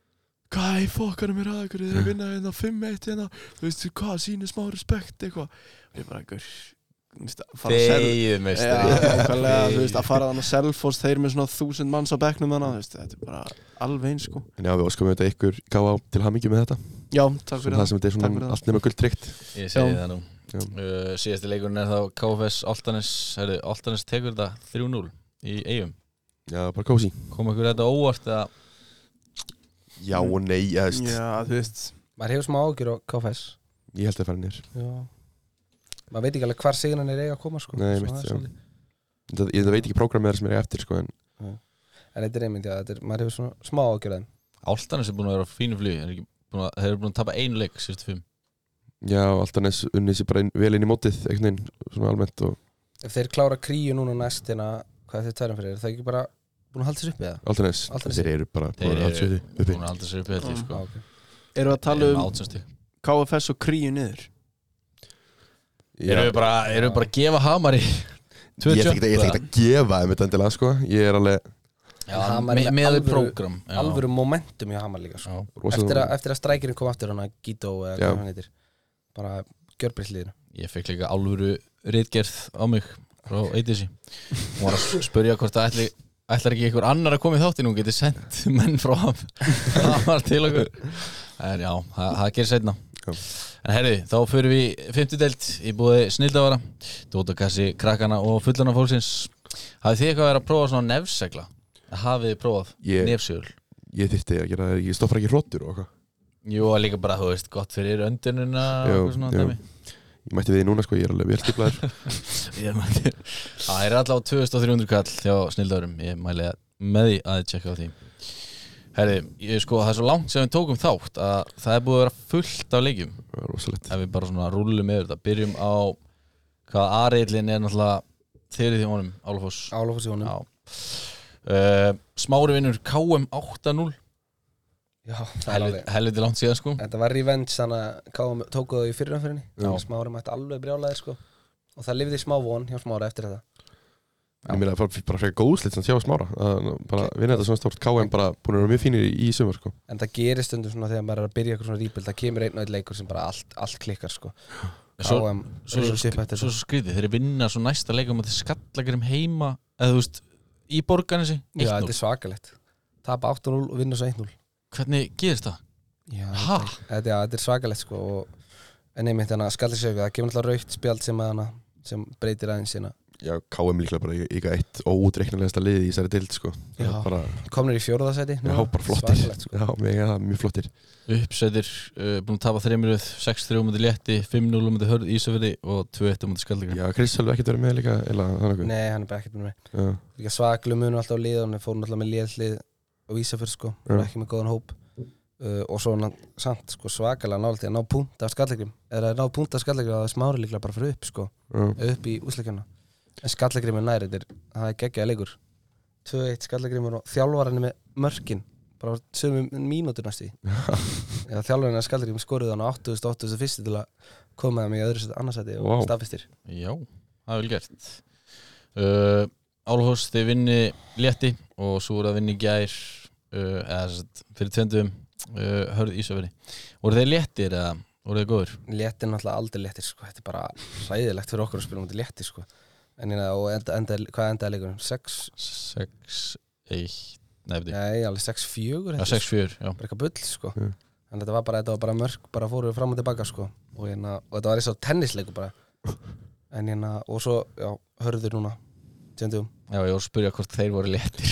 Hvað í fokkanum er að ykkur, þeir eru að vinna hérna fimm eitt hérna, þú veist hvað, sýnir smá respekt eitthvað. Og ég bara einhver, þú veist, að fara að sel- Þegið Já, meistari. nákvæmlega, þú veist, að fara þannig að Selfoss, þeir með svona þúsund manns á bekknum þannig, þú veist, þetta er bara alveg eins sko. En já, við óskum auðvitað ykkur K H til hamingju með þetta. Já, takk Svona fyrir það það. sem þetta er Takk fyrir svona það. allt nema gulltryggt. Ég segi Já. það nú. Já. Uh, síðasti leikurinn er þá K F S Álftanes. Herri, Álftanes tekur þetta þrjú núll í Eyjum. Já, bara kósi. Kom ykkur þetta óvart eða? Já og nei, ég veist. Já, þú veist, Maður hefur smá ágjur á K F S. Ég held að fara nýr. Já. Maður veit ekki alveg hvar sigurinn er eiga að koma sko. Nei, Svo mitt, það er já. svolítið- Ég það veit ekki prógrammeðar sem er eftir, sko, en En þetta er einmitt, já, þetta er, maður hefur svona smá ágjur að þeim. Álftanes er búin að vera á fínu flugi er ekki búin að, þeir eru búin að tapa einu leik síðustu fimm Já, Álftanes unnið sér bara inn, vel inn í mótið einhvern veginn, svona almennt og Ef þeir klára kríu núna næstina hvað er þeir tærum fyrir, er það ekki bara búin að halda sér uppi eða? Álftanes, Álftanes. þeir eru bara Þeir búin að halda sér eru uppi búin að halda sér uppi held ég, sko. Ah, okay. Erum við að tala um átján K F S og Kríu niður? Erum við bara, erum við bara að gefa Hamari tvö Ég ætla jump, ekki ég ætla ekki að gefa þeim þetta endilega sko Ég er alveg Já, Hamar er með, með með alvöru- prógram já. Alvöru momentum hjá Hamar líka sko. Já. rosa eftir, að, eftir að strækirinn kom aftur hana Guido eða Já. hvað hann heitir bara gjörbreytt liðinu Ég fekk líka alvöru ritgerð á mig frá Eidísi Hún var að spyrja hvort það ætli ætlar ekki einhver annar að koma í þáttinn hún geti sendt menn frá ham Hamar til okkur En já, það, það gerir seinna Já. En herri, þá fyrir við í fimmtu deild í búði snildavara Dótakassi, krakkana og fullana fólksins Hafið þið eitthvað verið að prófa svona nefsegla? Hafið þið prófað Ég- nefsjöl? Ég þyrfti að gera það, ég stoppar ekki hróttur og eitthvað Jú, og líka bara, þú veist, gott fyrir öndununa og Jú, eitthvað svona jú. dæmi Ég mætti við því núna sko, ég er alveg vel stíplaður Ég mæli Það er allavega tvö þúsund þrjú hundruð kall hjá snildarum Ég mæli með því að tjekka á því Herri, ég sko, það er svo langt sem við tókum þátt að það er búið að vera fullt af leikjum Það var rosalegt ef við bara svona rúllum yfir þetta byrjum á hvað aðreilin er náttúrulega þeirrið í honum, Álafoss Álafoss í honum Já uh, Smári vinnur K M átta núll Já, það er alveg Helviti langt síðan sko Þetta var revenge þannig að K M tóku það í fyrirumfyrinni Já. Smári mætti alveg brjálæðir sko og það lifði smá von hjá Smára eftir þetta Ég meina bara, bara frekar góðslit sem sjá Smára að bara vinna þetta svona stórt K M bara búin að vera mjög fínir í, í sumar sko En það gerir stundum svona þegar maður er að byrja eitthvað svona rýpild það kemur einn og einn leikur sem bara allt, allt klikkar sko Svo- K M Svo, svo, rífur sig upp eftir svo, svo skrítið, þeir vinna svo næsta leikum að þeir skallagirum heima eða þú veist, í borganessi Já, þetta er svakalegt Tapa átta núll og vinna svo eitt núll Hvernig gerist það? Já, Ha? þetta, já, þetta er svakalegt sko og, En einmitt þannig að skallir sig það kemur alltaf raukt spjald sem, að hana, sem breytir aðeins sína Já, K M líklega bara ykkar eitt óútreiknilegasta liði í þessari dild sko Það Já. er bara, Komnir í fjórðasæti já, bara flottir Svakalegt sko Já, mega, mjög flottir Uppsætir, uh, búin að tapa þreymuröð sex þrjú mútið létti, fimm núll mútið hörð Ísafirði og tvö eitt mútið skallagirum Já, Chris hefur ekkert verið með líka eða þannig Nei, hann er bara ekkert búin með Já, Líka svaklu munu alltaf á lið Hann fór náttúrulega með liðlið á Ísafjörð sko Já. og ekki með góðan hóp uh, og svo hann samt sko svakalega nálægt í að ná punkt af skallagrim eða að ná punkt af skallagrim að það er Smári líklega bara fyrir upp sko já, upp í úsleikjana en skallagrim er nær þetta er það er geggjaði leikur tvö eitt skallagrimur og þjálfarinn er með mörkin bara á sömu mínútur næstu Já, þjálfarinn er skallagrim skoruð hann á áttugasta og áttugasta og fyrsta til að koma þeim í öðru seti annarsæti og Vá. staðfistir Já, það er vel gert uh, Álafoss, þeir vinni létti og svo voru að vinni í gær uh, eða sem sagt, fyrir tvendum uh, hörð Ísafirði Voru þeir léttir eða voru þeir góður? Léttir náttúrulega aldrei léttir sko þetta er bara hræðilegt fyrir okkur að spila um þetta léttir sko en hérna og enda, enda, hvað endaði leikurinn? sex sex eitt Nei, beti Nei, alveg sex fjögur Já, sex fjögur, já bara eitthvað bull sko Já. en þetta var bara, þetta var bara mörk bara fóru fram og tilbaka sko og, hérna, og þetta var eins og tennisleikur bara en hérna og svo, já, hörður núna tjöndum Já, ég voru að spyrja hvort þeir voru léttir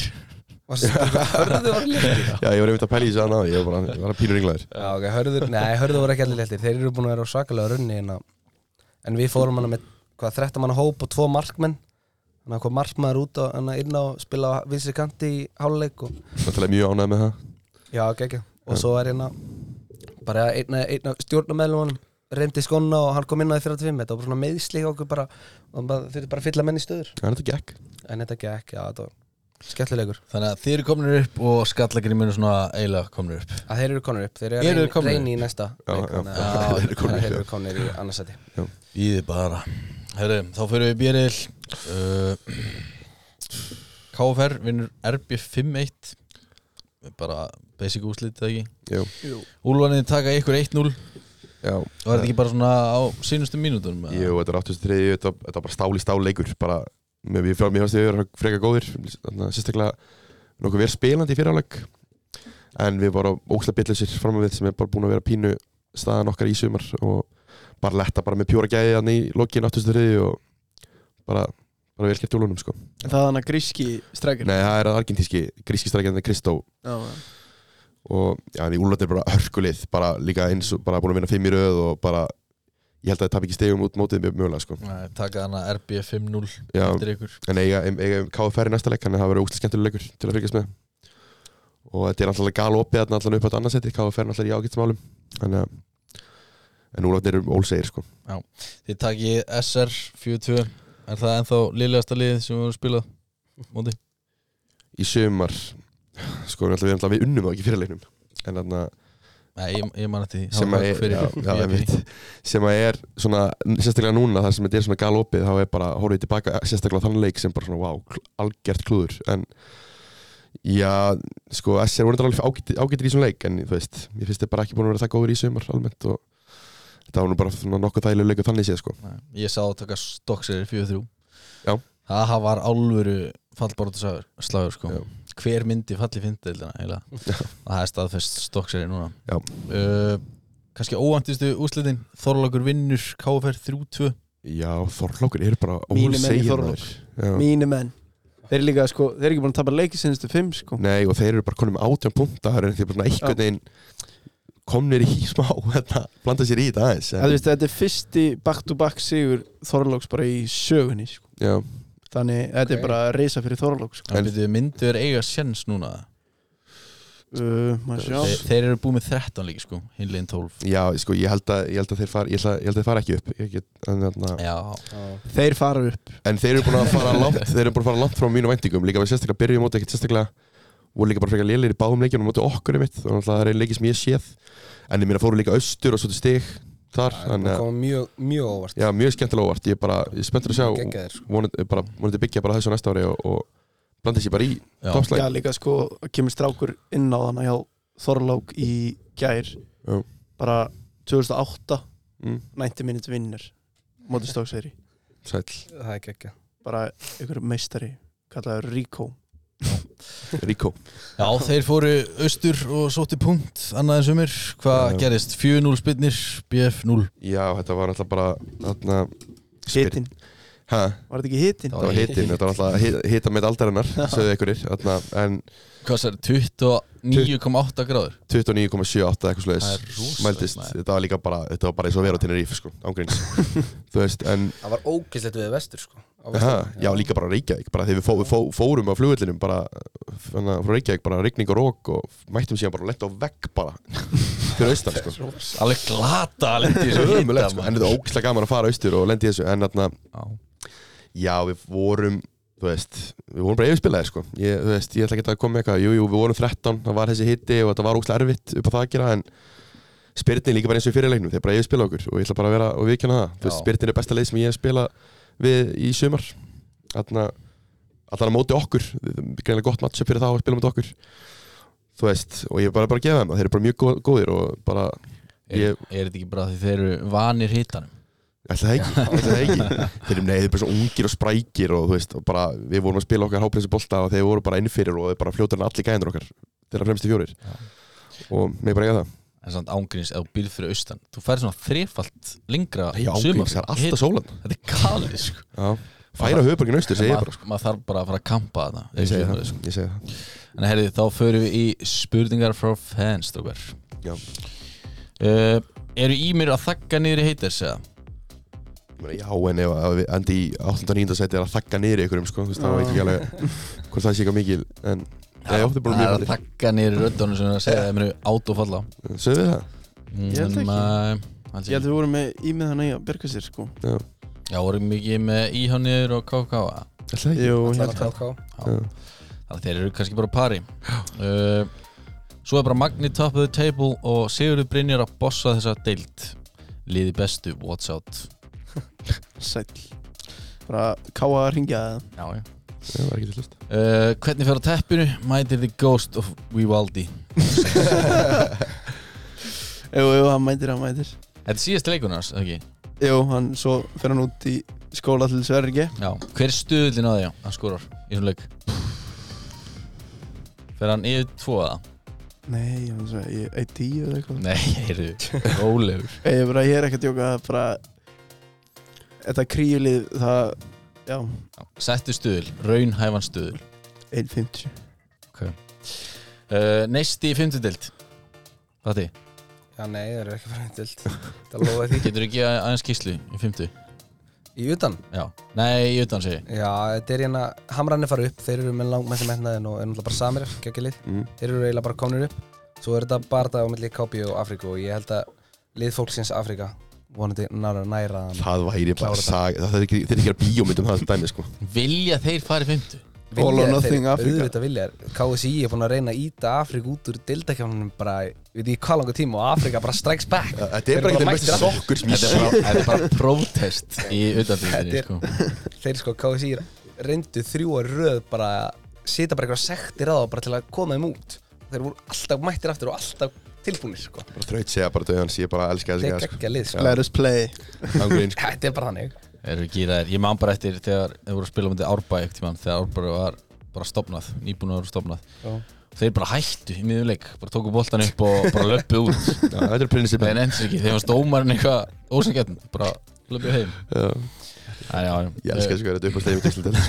hörður voru léttir já, ég var einmitt að pæla í þessu annað Ég var bara, ég var að pínur ynglaður já, ok, hörður, nei, hörður voru ekki allir léttir þeir eru búin að vera á svakalega runni hérna. en við fórum hana með hvað, þrettán manna hóp og tvo markmenn þannig að hvað markmaður út á, hana, inn á spila á vinstri kanti í háluleik og Náttúrulega mjög ánægð með það já, ok, ok, og svo er hérna bara einn ein af stjórnarmeðlum reyndi skona og hann kom inn á því fjörutíu og fimm þetta var bara svona meiðsli hjá okkur bara og bara, þurfti bara að fylla menn í stöður Já, þetta gekk en þetta gekk, já, þetta var skemmtilegur Þannig að þeir eru kominir upp og skallagirinn munu svona eiginlega kominir upp að þeir eru konur upp, þeir Eru eru þeir komnir? reyni í næsta Já, leik, já. þannig Já, að- þeir eru komnir, þeir já. eru konir í annarsæti Íði bara Herru, þá fyrir við béril uh, K F R vinnur R B fimm eitt bara basic úrslit eða ekki Jú, Úlfarnir taka ykkur eitt núll já og var þetta ekki bara svona á sínustu mínútum? eða? Jú, þetta er áttugustu og þriðju, þetta þetta var bara stál í stál leikur bara, með við mér fannst við vera frekar góðir þannig að sérstaklega nokkuð verið spilandi í fyriráleik en við vorum ókslega bitlausir fram að við sem er bara búin að vera pínu staðan okkar í sumar og bara letta bara með pjóra gæði hann í lokin áttugustu og þriðju og bara, bara vel gert jólunum sko En það er hann að gríski strækir Nei, það er argentíski, gríski strækjandi Kristó Já, og já, því Úlfarnir er bara hörkulið bara líka eins og bara búin að vinna fimm í röð og bara, ég held að það tap ekki stegum út mótið mjög mögulega sko Nei, taka hana R B fimm núll Já. eftir ykkur en eiga, eiga K F R í næsta leik, þannig að það verður ókslega skemmtileg leikur til að fylgjast með og þetta er alltaf galopið þarna allan upp á þetta annarsæti, K F er alltaf í ágætsmálum þannig að en Úlfarnir eru ólsegir sko. Já, þið takið S R fjögur tvö, er það ennþá liðlegasta liðið sem við vorum spilað móti? Í sumar sko við erum alltaf við unnum það ekki fyrir leiknum en þarna Nei, ég, ég man eftir því sem að er, já, já, ég veit, sem að er svona, sérstaklega núna þar sem þetta er svona galopið þá er bara, horfið tilbaka sérstaklega þann leik sem bara svona, wow, algjört klúður en já, sko, S R voru þetta alveg ágættir, ágættir í svona leik en þú veist, ég finnst þetta bara ekki búin að vera það góður í sumar almennt og þetta var nú bara svona nokkuð þægilega leikur þannig séð, sko. Nei, ég sá að taka Stokkseyri fjögur þrjú. Já. Það var alvöru fallbaráttuslagur, slagur, sko. Já. Hver myndi falli findeildina, eiginlega. Það er staðfest Stokkseyri núna. Já. Uh, kannski óvæntustu úrslitin, Þorlákur vinnur K F R þrjú tvö. Já, Þorlákur eru bara Mínir menn í ólsegir Þorlák. maður. Mínir menn. Þeir eru líka, sko, þeir eru ekki búin að tapa leiki sinnistu fimm, sko. Nei, og þeir eru bara konum með átján punkta, það er bara einhvern veginn komnir í smá, þetta, blanda sér í þetta aðeins. En... Veist, þetta er fyrsti back-to-back sigur Þorláks bara í sögunni, sko. Já. Þannig, þetta okay. er bara að reysa fyrir Þorláks, sko. En byrjuðu, myndu þeir eiga sjens núna? Uh, þeir, þeir eru búið með þrettán líki, sko, hinlegin tólf. Já, sko, ég held að, ég held að þeir fara, ég held að, ég held að þeir fara ekki upp. Ég get, en, þarna, Já. Þeir fara upp. En þeir eru búin að fara langt, þeir eru búin að fara langt frá mínu væntingum, líka við sérstaklega byrjum móti ekkert sérstaklega, voru líka bara frekar lélegir í báðum leikjum móti okkur einmitt, þannig að það er einn leiki sem ég séð, en ég meina fóru líka austur og svo til stig þar, þannig að það kom mjög, mjög óvart. Já, mjög skemmtilega óvart, ég er bara, ég er spenntur að sjá, Geggjaðir, sko. vonandi, bara, vonandi byggja bara þessu næsta ári og, og blanda sér bara í toppslag. Já, líka sko, kemur strákur inn á þannig hjá Þorlák í gær, Já. bara tvö þúsund og átta, Mm. níutíu mínútur vinnur móti Stokkseyri. Sæll. Það er geggja. Bara einhver meistari, kallaður Rico. Rico. Já, þeir fóru austur og sótti punkt annað en sumir. Hvað Já. gerist? fjögur núll spinnir, B F núll. Já, þetta var alltaf bara þarna Hitinn. Hæ? Var þetta ekki hitinn? Það var hitinn, þetta var alltaf hita með aldarinnar, sögðu einhverjir, þarna, en Hvað sér, tuttugu og níu komma átta gráður? tuttugu og níu komma sjö átta eitthvað Það er svoleiðis rosalegt, mældist, maður. þetta var líka bara, þetta var bara eins og að vera á Tenerife, sko, ángríns. Þú veist, en Það var ógeðslegt við vestur, sko. Á Aha, Vesturlandi. já, líka bara Reykjavík, bara þegar við, fó, við fó, fórum á flugvellinum bara, þannig að frá Reykjavík bara rigning og rók og mættum síðan bara að lenda á vegg bara fyrir austan, sko. Alveg glata að lendi í þessu Ömulegt, hita, sko, en þetta er ógeðslega gaman að fara austur og lendi í þessu, en þarna, Já. já, við vorum, þú veist, við vorum bara yfirspilaðir, sko. Ég, þú veist, ég ætla ekki að koma með eitthvað, jú, jú, við vorum þrettán, það var þessi hitti og þetta var ógeðslega erfitt upp á það að gera, en spiritin líka bara eins og í fyrirleiknum, þeir bara yfirspila okkur og ég ætla bara að vera og viðkjanna það. Þú veist, Já. spiritin er besta leið sem ég hef spilað við í sumar. Þarna, allan að móti okkur, greinlega gott matchup fyrir það að spila móti okkur. Þú veist, og ég er bara bara að gefa þeim það, þeir eru bara mjög góð, góðir og bara, Er, ég, er þetta ekki bara því þeir eru vanir hitanum? ætla það ekki, ætla það ekki. Þeir eru nei, þeir eru bara svo ungir og sprækir og þú veist, og bara, við vorum að spila okkar hápressu bolta og þeir voru bara innfyrir og þeir bara fljótar en allir gæðinur okkar, þeirra fremstu fjórir. Já. Og mig bara gefa það. En samt ángríns, ef þú býrð fyrir austan, þú færð svona þrefalt lengra Já, ángríns, það er alltaf sólan. Þetta er galið, sko. Já, færa höfuborgin austur, segi ég bara, sko. Maður þarf bara að fara að kampa þarna. Ég segi það, Sko. ég segi það. En herrið, þá förum við í spurningar frá fans, strókar. Já. Uh, eru í mér að þagga niður í haters, eða? Ég meina, já, en ef að við endi í áttunda og níunda sæti er að þagga niður í einhverjum, sko, þú veist, þá veit ég ekki alveg hvort það sé eitthvað mikil, en já, já, það er bara Það er mjög að haldið. þagga niður í röddunum sem er að segja að þeim eru autofalla. Sögðu við það? Ég held ekki. ekki. Ég held að við vorum með í með þannig að berga sér, sko. Já. Já, vorum mikið með íhá niður og K K. Ætla það ekki? Jú, Það ég var held að. K K. Já. Þannig að þeir eru kannski bara á pari. Uh, svo er bara Magni top of the table og Sigurður Brynjar að bossa þessa deild. Liði bestu, what's out? Sæll. Bara ká að ringja það. Já, já. Það var ekki til hlust. Uh, hvernig fer á teppinu? Mætir the ghost of Vivaldi. Jú, jú, hann mætir, hann mætir. Þetta er síðast leikunum hans, eða ekki? Jú, hann svo fer hann út í skóla til Sverige. Já. Hver er stuðlinn á því, já? Hann skorar í svona leik. Fer hann yfir tvo eða? Nei, hann svo, ég er tíu eða eitthvað. Nei, heyrðu, rólegur. Ég er bara, ég er ekki að djóka, bara þetta kríulið, það, já, Settu stuðl, raunhæfan stuðl. eitt fimmtíu. Uh, Neisti í fimmtudeild. Patti, Já, nei, það er ekki fyrir dild. Það lofaði því. getur þú ekki aðeins skýrslu í fimmtu? Í utan? Já, nei, í utan segi ég. Já, þetta er hérna, hamrarnir fara upp, þeir eru með langmessi metnaðin og er náttúrulega bara samir, geggjulið. Mm. Þeir eru eiginlega bara komnir upp. Svo er þetta bara það á milli K B og Afríku og ég held að lið fólksins Afríka vonandi næra næra Það væri bara Klára þetta. sag, það er ekki, þeir ekki að bíómynd um það dæmi sko. Vilja þeir fara í fimmtu? All or nothing Afrika. Auðvitað vilja þér. K S I er búin að reyna að íta Afríku út úr deildakjánunum bara, við því hvað langa tíma og Afríka bara strikes back. Ja, Þetta er bara ekki þeir mestu sokkur sem ég Þetta sé er bara, þetta er bara prótest í utandildinni Þetta er- sko. Þeir sko, K S I reyndu þrjú að röð bara, setja bara eitthvað sektir á það bara til að koma þeim út. Þeir voru alltaf mættir aftur og alltaf tilbúinir sko. Bara þraut segja bara döðans, ég bara elska Þeir þessi gæð geggja lið sko. Let us play. Ángrín sko. Þetta er bara þannig. Þeir eru gýraðir, ég man bara eftir þegar þeir voru að spila með Árbæ ekkert tímann, þegar Árbæ var bara stofnað, nýbúin að vera stofnað Já. Þeir bara hættu í miðjuleik, bara tóku boltan upp og bara löppu út Já, Þetta er prinsipin Það er enns ekki, þegar var stómarinn eitthvað ósangjarn, bara löppu heim Já. Æ, já, já. Ég elska þessi gæð, þetta er upp á slegum í Íslandi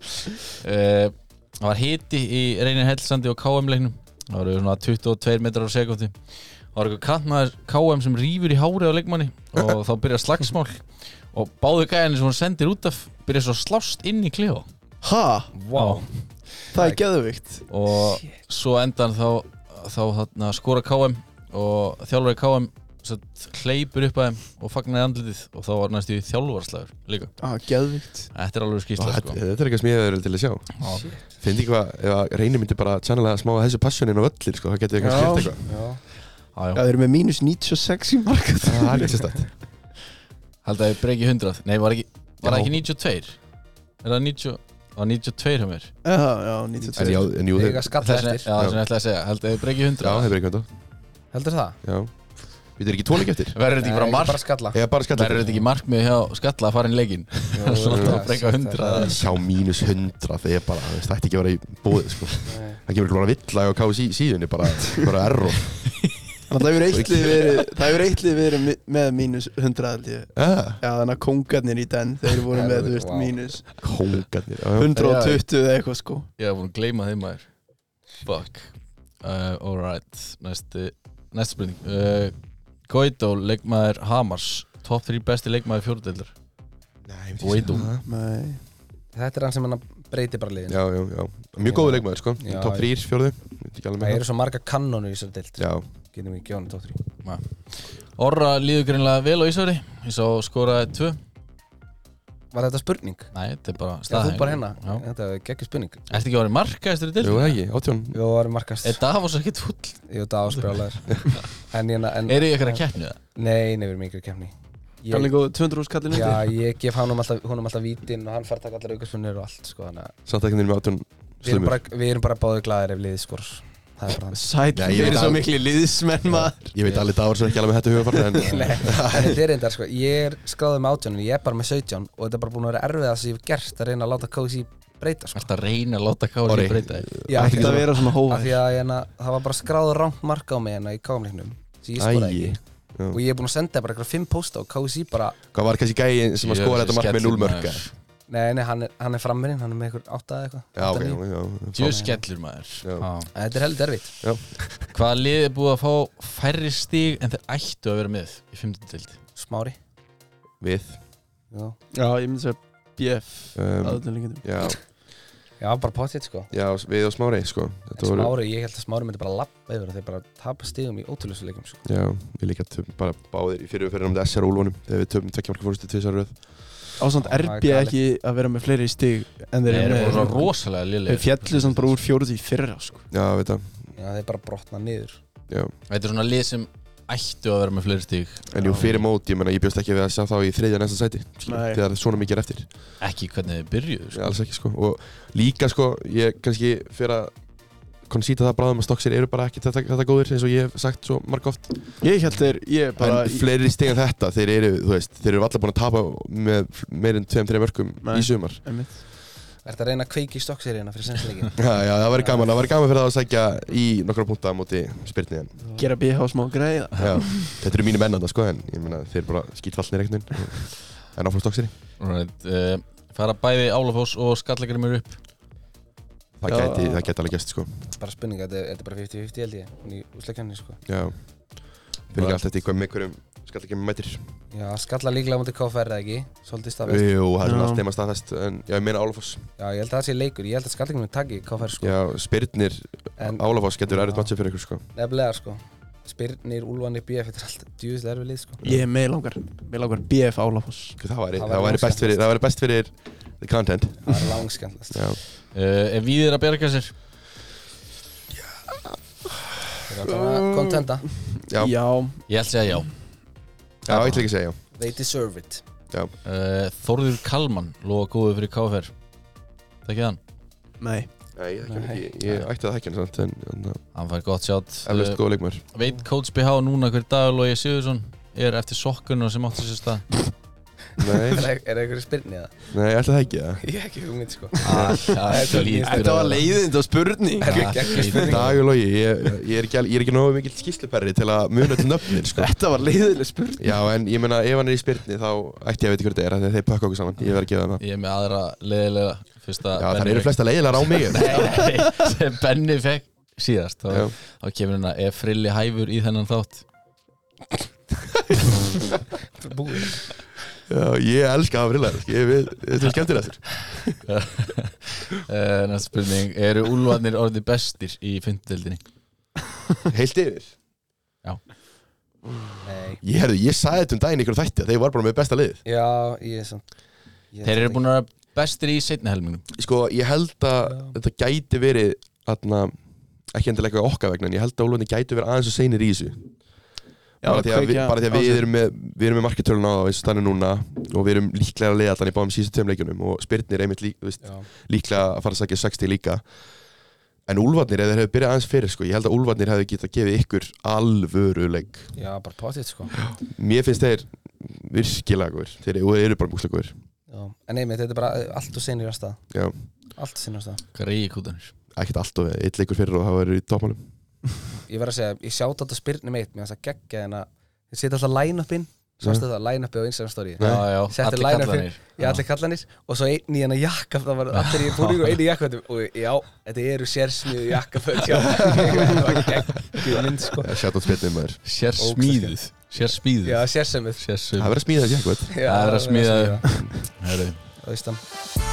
Uh, Það var hiti í Reynir Hellsandi og K M-leiknum Það voru svona tuttugu og tveir metrar á sekúndu Það var eitthvað kantmaður K M sem rýfur í hárið á leikmanni og þá byrjar slagsmál og báðu gæðinni sem hún sendir út af byrjar svo að slást inn í klefa Ha? Vá. Það er geðvikt. og svo endan þá, þá þarna, skora K M og þjálfari K M satt, hleypur upp að þeim og fagnaði andlitið og þá var næstu í þjálfarslagur líka Ah, geðvikt. Þetta er alveg skýrsla Þetta sko. þetta er eitthvað sem ég hefur verið til að sjá Já. Finnst ekki hvað, ef að Reynir myndi bara channela smá að þessu passionin og öllir sko, það getið eitthvað Já. skipt eitthvað Já. Já, Já, já. þeir eru með mínus níutíu og sex í markat. Það er ekki sérstætt Held að ég breyki hundrað Nei, var, ekki, var það Já. ekki níutíu og tvö? Er það níutíu, var níutíu og tvö hjá mér? Já, já, níutíu og En já, tvö. en jú, Þeir þeir eiga skalla Þess vegna- eftir. Já, þess vegna ætlaði að segja Held að ég breyki Já, hundrað þeir verið eitthvað Heldur það? Já Við erum ekki tónleik eftir Verður þetta ekki bara Nei, mark? bara skalla. Ég bara skalla Verður þetta ekki markmið hjá skalla að fara inn leikinn? Jú, Svona jú, að breyka hundrað Að sjá mínus hundrað þegar ég bara, þú veist, það ætti ekki að vera í bóði sko. Nei. Það kemur klóra villa á K S I síðunni bara, bara error Þannig að það hefur eitt lið verið, það hefur eitt lið verið mi- með mínus hundrað held ég. ah, Já, þannig að kóngarnir í den, þeir voru með, þú veist, Vá. mínus Kóngarnir já, já. hundrað og tuttugu eða eitthvað sko. Ég hef búin að gleyma þeim maður Fuck uh, Alright, næstu Næstu spurning uh, Guaidó, leikmaður Hamars Top þrjú besti leikmaður fjóruðdeildar Nei, ég veit ekki Guaidó. segja það. Nei. Þetta er hann sem hann breyti bara liðin. Já, já, já Mjög góðu leikmaður sko Já. Top þrjú, fjórðu Veit ekki alveg Það með eru svo marga kannonur í þessari deild. Já, Getum við ekki honum top þrjú. Orra líður greinlega vel á Ísafri Ég sá skoraði tvö Var þetta spurning? Nei, þetta er bara Já, þú staðhæng bara hérna. Já. Þetta er geggjur spurning. Ertu ekki að vera markaðistur í jú, deildinni? það ekki, átjón Jó, það var markast. Er Davos ekkert full? Jú, það áspjálaður. En hérna, en... Er ég eitthvað að keppni það? Nei, nei, við erum ykkur kemni. Kannu góð tvö hundruð þúsund kallinn Já, undir. ég gef honum alltaf, honum alltaf vítin og hann fær taka allar aukaspunnir og allt, sko, þannig að Samt ekki með átjón við erum slumur bara, við erum bara báðir glaðir ef liðið skor. Það er bara hann. Sæll, Já, ég þeir veit eru svo að- mikli liðsmenn maður. Ég veit allir dagur sem ekki alveg með þetta hugafar en Nei, en þetta er reyndar, sko, ég er skráðið með átján en ég er bara með sautján og þetta er bara búin að vera erfið að sem ég hef gert að reyna að láta Kósi breyta, sko. Ertu að reyna að láta Kári Orri. breyta þig? Já, Ætti að vera svona af hóvæð. því að hérna, það var bara skráður rangt marka á mig hérna í kámleiknum sem ég skoraði Æi. ekki Já. og ég er búin að senda bara eitthvað fimm posta og Kósi bara, Hvað var kannski gæi sem að skora þetta mark með núll mörk eða? nei, nei, hann er, hann er frammerinn, hann er með eitthvað átta eða eitthvað. Já, ok, átta, níu. já, já Djú skellur maður Já. Já. Þetta er heldur erfitt. Hvaða lið er búið að fá færri stig en þeir ættu að vera með í fimmtu deild? Smári. Við Já, Já, ég myndi segja B F um, aðlun líkindum. Já, já bara potið, sko. já, við og Smári, sko Þetta voru- Smári, ég held að Smári myndi bara lappa yfir og þeir bara tapa stigum í ótrúleysu leikum, sko. Já, við líka töfum bara báðir í fyrir fyrir um S R Úlfunum þegar við töfum tveggja marka fórstu tvisar röð Ásand Já, R það er B galið. ekki að vera með fleiri stig en þeir Þeir eru eru bara með. svo rosalega Þeir liðlega fjallu samt bara úr fjóruð í fyrra sko. Já, veit það, Já, þeir bara brotna niður. já Þetta er svona lið sem ættu að vera með fleiri stig En jú, fyrir mót, ég menna, ég bjóst ekki við að sjá þá í þriðja næsta sæti skilur, Nei. þegar svona mikið er eftir Ekki hvernig þeir byrjuðu Já, sko. alls ekki, sko Og líka, sko, ég kannski fyrir að konsýta það bráðum að Stokksir eru bara ekki þetta, þetta góðir eins og ég hef sagt svo marg oft Ég held þeir, ég bara En fleiri stig en þetta, þeir eru, þú veist, þeir eru allar búin að tapa með meir en tveim, þreim mörkum Nei. í sumar Einmitt. Er þetta að reyna að kveiki í stokkseríuna fyrir sennsleikin? Já, já, það væri gaman, það væri gaman fyrir það að sækja í nokkra punta á móti spyrniðan Gera B H smá greiða. Já, þetta eru mínu mennanda, sko, en ég meina, þeir bara skýtfallnir einhvern veginn En áfram Stokksiri right, uh, Fara bæði Álafoss og Skallagrimur upp Það Já. gæti, það gæti alveg gæst, sko Bara spurning, þetta er, þetta er bara fimmtíu fimmtíu held ég, hún í úsleikjanni, sko. Já Fyrir ekki allt eftir hvað með hverjum Skalla ekki með mætir. Já, skalla líklega mútið K F R eða ekki, svolítið staðfest. Jú, það er Já. svona allt nema staðfest, en já, ég meina Álafoss. Já, ég held að það sé leikur, ég held að skalla ekki mútið taki K F R sko. Já, Spyrnir, En- Álafoss getur Já. erfitt matchup fyrir ykkur, sko. Nefnilega sko, Spyrnir, Úlfarnir, B F, þetta er allt djúðislega erfið lið sko. Ég er með langar, með langar B F Álafoss. Það væri, Það það væri væri best fyrir, það væri best fyrir the content. Það er langskemmtlast. Já. uh, Ef við er að berga sér Það er bara kontenta. Já, já, Já, Ég held segja já ég ætla ekki að segja já. They deserve it. uh, Þórður Kalman lofa góðu fyrir K F R Það ekki hann nei. Nei, ég þekki hann Nei. ekki, ég ætti það ekki hann samt, en, en uh, Hann fær gott sjátt eflaust góð leikmaður. Veit Coach B H núna hver Dagur Logi Sigurðsson er eftir sokkunum sem átti sér stað Nei, Er það er einhverju spyrni eða? nei, ég ætla það ekki það. Ég hef ekki hugmynd sko. Þetta var leiðind og spurning. Ekki spurning. Dagur Logi, ég, ég er ekki, al- ég er ekki nógu mikill skýrsluperri til að muna til nöfnin, sko. Þetta var leiðileg spurning. Já, en ég meina, ef hann er í Spyrni, þá ætti ég að veit hver þetta er, af því að þeir pakka okkur saman. Ég verð að gefa það það. Ég er með aðra leiðilega Fyrsta Já, það eru flesta leiðilegar á mig. Nei, sem Benni fekk síðast þá, Já. þá kemur hérna ef Frilli hæfur í þennan þátt Búið. Já, ég elska að frilla, sko. Ég veit, þetta er skemmtilegastur. uh, Næsta spurning Eru Úlfarnir orðið bestir í fimmtudeildinni? Heilt yfir. Nei. Ég, herðu, ég sagði þetta um daginn ykkur þætti að þeir var bara með besta liðið. Já, ég er samt. ég Þeir held eru ekki. búin að vera bestir í seinni helmingnum Sko, ég held að Já. þetta gæti verið, atna, ekki endilega eitthvað okkar vegna, en ég held að Úlfarnir gæti verið aðeins og seinir í þessu. Já, bara því að, við, kveikja bara því að á við sér. erum með, við erum með marketölun á eins og þannig núna og við erum líklega að leiða allan í báðum síðustu tveim leikjunum og Spyrnir er einmitt lík, þú veist, Já. líklega að fara að sækja sextíu líka. En Úlfarnir, ef þeir hefur byrjað aðeins fyrir, sko, ég held að Úlfarnir hefði getað gefið ykkur alvöru leik. Já, bara potið sko. Mér finnst þeir virkilega góðir, þeir eru, eru bara búslega góðir. Já. En einmitt, þetta er bara allt og senir á stað. Já, Allt senir á stað. Greiði kútanir ekkert allt og eitt leikur fyrir og það verður í toppmálum. Ég verð að segja, ég sjátt á þetta Spyrni meitt, mér finnst það geggja en að þið setja alltaf line-upinn, sástu það, line-upið á Instagram story. Já, já, Setti allir line-upinn. kallanir Já, allir kallanir og svo einn í hennar jakka, það var allir í búningu og einn í jakka og já, þetta eru sérsmiðu jakkaföld, já, þetta var geggjuð mynd sko. Sjátt á Spyrnir maður. Sér smíðuð Sér smíðuð Já, sérsemið. Það verður að smíða þessi jakkuð. Það er að smíða smíða. Herru Á Ísland.